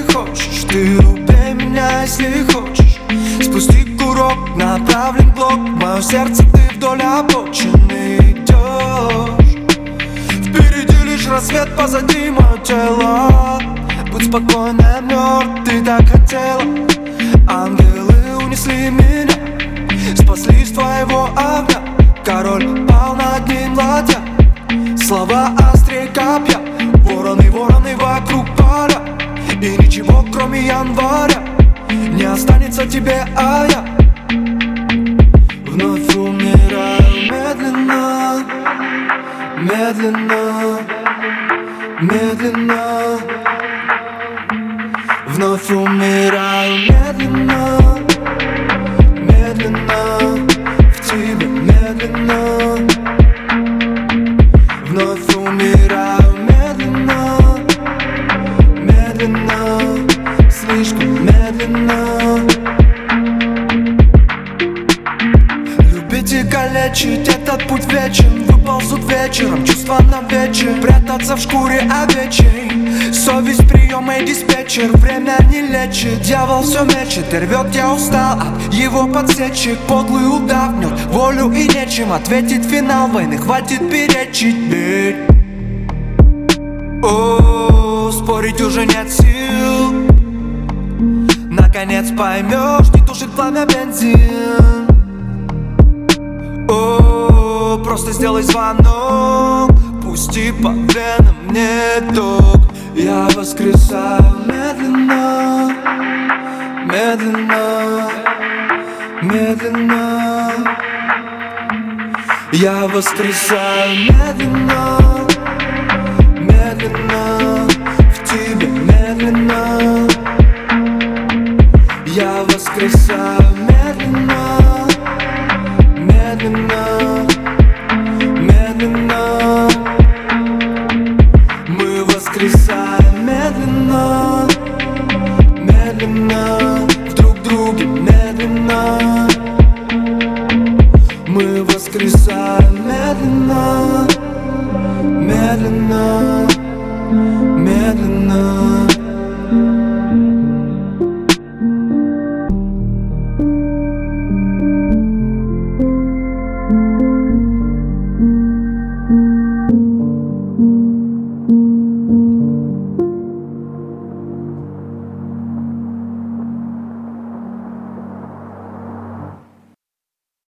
хочешь. Ты убей меня, если хочешь. Спусти курок, направлен блок. Мое сердце, ты вдоль обочины идешь. Впереди лишь рассвет, позади мое тело. Будь спокойна, мертв, ты так хотела. Ангелы унесли меня, спасли с твоего огня. Король пал над ним ладья. Слова острее копья. Вороны, вороны вокруг поля. И ничего кроме января не останется тебе, а я вновь умираю медленно, медленно, медленно. Вновь умираю медленно, медленно, в тебе медленно. Вновь умираю медленно, медленно, слишком медленно. Любить и калечить, этот путь вечен. Выползут вечером чувства на вечер. Прятаться в шкуре овечьей. Совесть приема и диспетчер. Время не лечит, дьявол все мечет и рвет. Я устал от его подсечек. Подлый удав гнет волю и нечем ответить. Финал войны хватит перечить. О, спорить уже нет сил. Наконец поймешь, не тушит пламя бензин. О, просто сделай звонок. Пусти по венам мне ток. Я воскресаю медленно, медленно, медленно. Я воскресаю медленно,